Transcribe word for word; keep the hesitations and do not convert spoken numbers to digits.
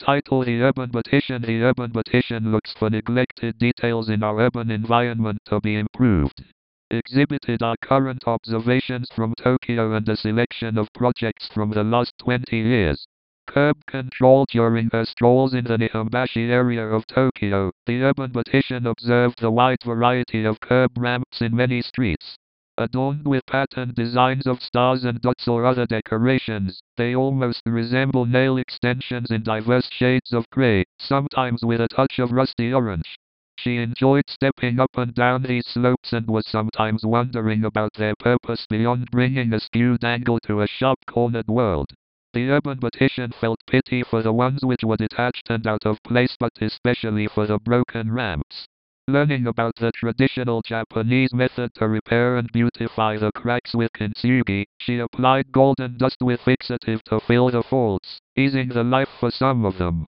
Title: The Urban Petition. The Urban Petition looks for neglected details in our urban environment to be improved. Exhibited are current observations from Tokyo and a selection of projects from the last twenty years. Curb control. During her strolls in the Nihonbashi area of Tokyo, the Urban Petition observed the wide variety of curb ramps in many streets. Adorned with patterned designs of stars and dots or other decorations, they almost resemble nail extensions in diverse shades of gray, sometimes with a touch of rusty orange. She enjoyed stepping up and down these slopes and was sometimes wondering about their purpose beyond bringing a skewed angle to a sharp-cornered world. The Urban Petition felt pity for the ones which were detached and out of place, but especially for the broken ramps. Learning about the traditional Japanese method to repair and beautify the cracks with kintsugi, she applied golden dust with fixative to fill the faults, easing the life for some of them.